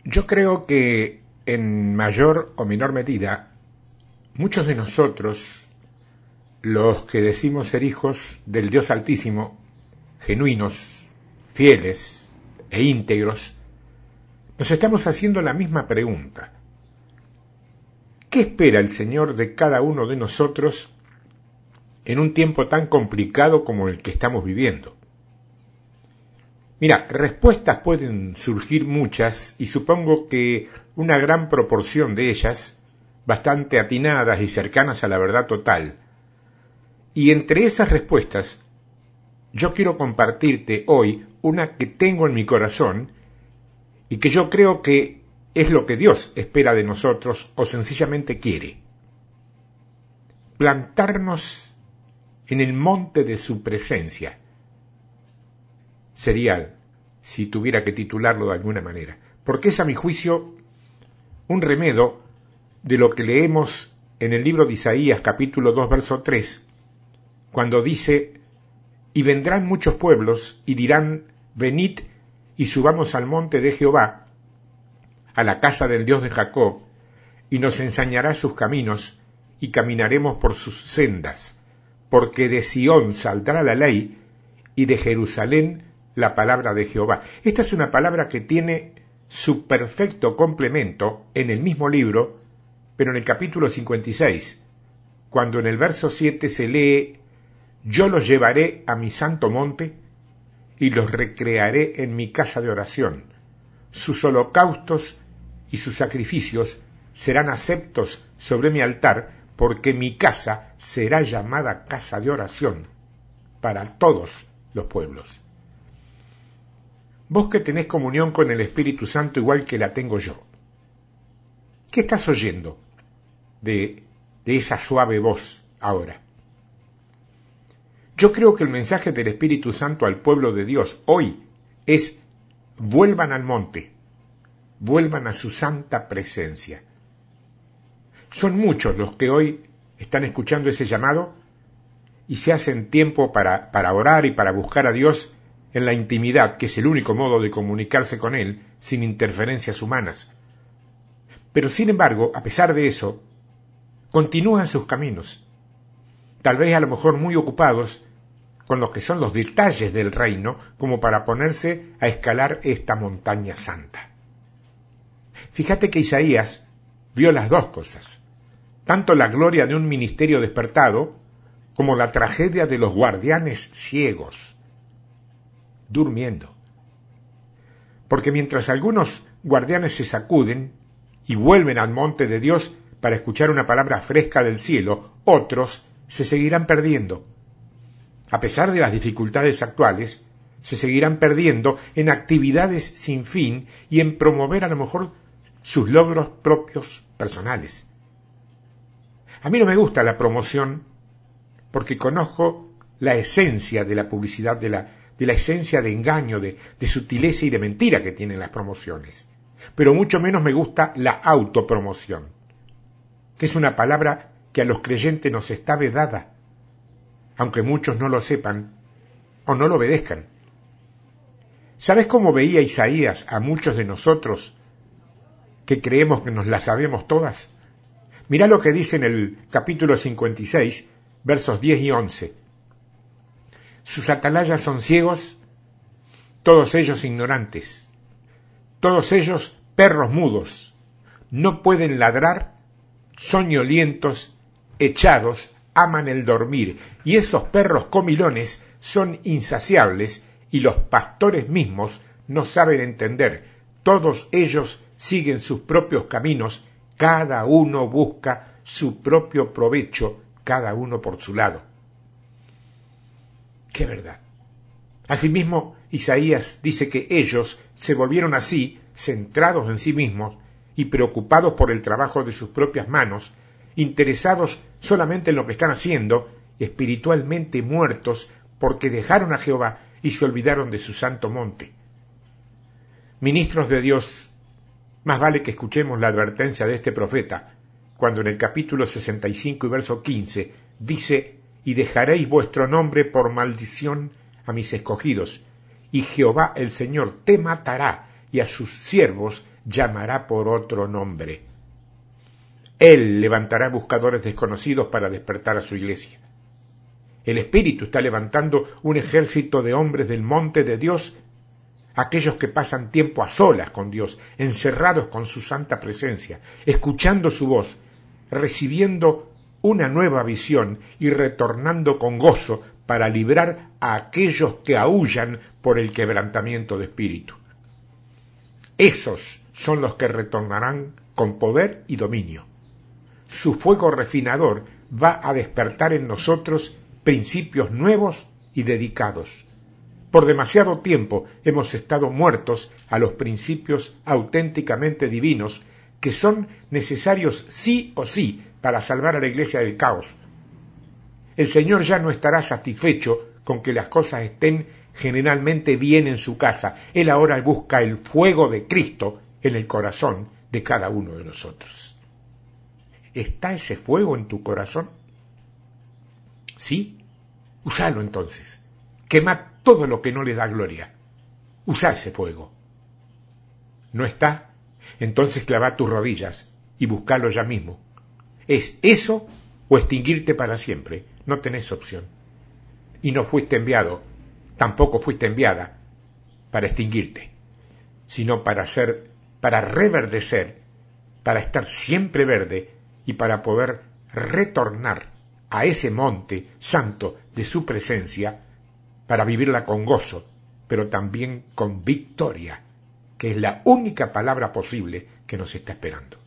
Yo creo que en mayor o menor medida, muchos de nosotros, los que decimos ser hijos del Dios Altísimo, genuinos, fieles e íntegros, nos estamos haciendo la misma pregunta. ¿Qué espera el Señor de cada uno de nosotros en un tiempo tan complicado como el que estamos viviendo? Mira, respuestas pueden surgir muchas y supongo que una gran proporción de ellas, bastante atinadas y cercanas a la verdad total. Y entre esas respuestas, yo quiero compartirte hoy una que tengo en mi corazón y que yo creo que es lo que Dios espera de nosotros o sencillamente quiere. Plantarnos en el monte de su presencia. Sería, si tuviera que titularlo de alguna manera, porque es a mi juicio un remedio de lo que leemos en el libro de Isaías capítulo 2 verso 3, cuando dice: y vendrán muchos pueblos y dirán, venid y subamos al monte de Jehová, a la casa del Dios de Jacob, y nos enseñará sus caminos, y caminaremos por sus sendas, porque de Sión saldrá la ley, y de Jerusalén la palabra de Jehová. Esta es una palabra que tiene su perfecto complemento en el mismo libro, pero en el capítulo 56, cuando en el verso 7 se lee: yo los llevaré a mi santo monte, y los recrearé en mi casa de oración. Sus holocaustos y sus sacrificios serán aceptos sobre mi altar, porque mi casa será llamada casa de oración para todos los pueblos. Vos que tenés comunión con el Espíritu Santo igual que la tengo yo, ¿qué estás oyendo de esa suave voz ahora? Yo creo que el mensaje del Espíritu Santo al pueblo de Dios hoy es: vuelvan al monte, vuelvan a su santa presencia. Son muchos los que hoy están escuchando ese llamado y se hacen tiempo para orar y para buscar a Dios en la intimidad, que es el único modo de comunicarse con Él sin interferencias humanas. Pero sin embargo, a pesar de eso, continúan sus caminos, tal vez a lo mejor muy ocupados con lo que son los detalles del reino, como para ponerse a escalar esta montaña santa. Fíjate que Isaías vio las dos cosas, tanto la gloria de un ministerio despertado, como la tragedia de los guardianes ciegos, durmiendo. Porque mientras algunos guardianes se sacuden y vuelven al monte de Dios para escuchar una palabra fresca del cielo, otros se seguirán perdiendo. A pesar de las dificultades actuales, se seguirán perdiendo en actividades sin fin y en promover a lo mejor sus logros propios personales. A mí no me gusta la promoción porque conozco la esencia de la publicidad, de la esencia de engaño, de sutileza y de mentira que tienen las promociones. Pero mucho menos me gusta la autopromoción, que es una palabra que a los creyentes nos está vedada, aunque muchos no lo sepan o no lo obedezcan. ¿Sabes cómo veía Isaías a muchos de nosotros que creemos que nos la sabemos todas? Mirá lo que dice en el capítulo 56, versos 10 y 11. Sus atalayas son ciegos, todos ellos ignorantes, todos ellos perros mudos, no pueden ladrar, soñolientos, echados, aman el dormir, y esos perros comilones son insaciables, y los pastores mismos no saben entender. Todos ellos siguen sus propios caminos, cada uno busca su propio provecho, cada uno por su lado. ¡Qué verdad! Asimismo, Isaías dice que ellos se volvieron así, centrados en sí mismos y preocupados por el trabajo de sus propias manos, interesados solamente en lo que están haciendo, espiritualmente muertos porque dejaron a Jehová y se olvidaron de su santo monte. Ministros de Dios, más vale que escuchemos la advertencia de este profeta, cuando en el capítulo 65 y verso 15 dice: y dejaréis vuestro nombre por maldición a mis escogidos, y Jehová el Señor te matará, y a sus siervos llamará por otro nombre. Él levantará buscadores desconocidos para despertar a su iglesia. El Espíritu está levantando un ejército de hombres del monte de Dios, aquellos que pasan tiempo a solas con Dios, encerrados con su santa presencia, escuchando su voz, recibiendo una nueva visión y retornando con gozo para librar a aquellos que aúllan por el quebrantamiento de espíritu. Esos son los que retornarán con poder y dominio. Su fuego refinador va a despertar en nosotros principios nuevos y dedicados. Por demasiado tiempo hemos estado muertos a los principios auténticamente divinos que son necesarios sí o sí para salvar a la iglesia del caos. El Señor ya no estará satisfecho con que las cosas estén generalmente bien en su casa. Él ahora busca el fuego de Cristo en el corazón de cada uno de nosotros. ¿Está ese fuego en tu corazón? ¿Sí? Úsalo entonces. Quema todo lo que no le da gloria. Usa ese fuego. ¿No está? Entonces clava tus rodillas y búscalo ya mismo. ¿Es eso o extinguirte para siempre? No tenés opción. Y no fuiste enviado, tampoco fuiste enviada para extinguirte, sino para reverdecer, para estar siempre verde y para poder retornar a ese monte santo de su presencia para vivirla con gozo, pero también con victoria, que es la única palabra posible que nos está esperando.